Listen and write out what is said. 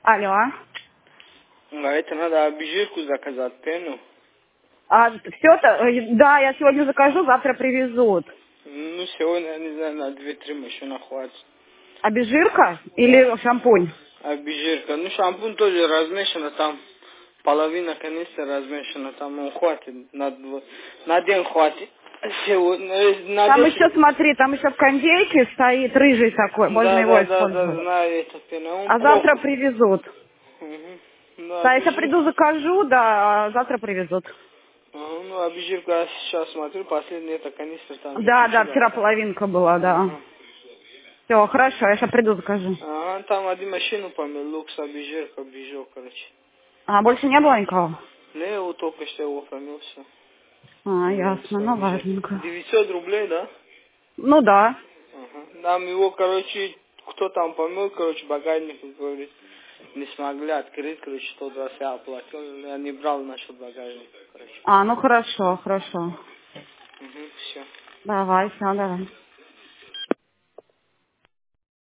Алло. Это надо обезжирку заказать, пену. Все-то, да, я сегодня закажу, завтра привезут. Ну, сегодня, я не знаю, на 2-3 машины хватит. Обезжирка или шампунь? Обезжирка. Ну, шампунь тоже размешано, там половина канистра размешана, там он хватит, на день хватит. Сегодня, на Там 10... еще, смотри, там еще в кондейке стоит рыжий такой, можно его Да, использовать. знаю это пена. Он А завтра плохо. привезут. Да, Да, если обезжирка. приду, закажу, да, а завтра привезут. Ну, обезжирку я сейчас смотрю, последний это канистр там Да, да, закінчила. вчера половинка была, да. Ага. Все, хорошо, я сейчас приду, закажу. Ага, там один машину помыл, люкс, обезжирка, бежал, короче. А, больше не было никого? Не, вот только что его помыл, все. Ясно, ну ладненько. 900 рублей, да? Ну да. Ага. Нам его, короче, кто там помыл, короче, багажник, говорит, не смогли открыть, короче, 120 я оплатил, я не брал насчет багажника, короче. Ну хорошо, хорошо. Все. Давай, все, давай.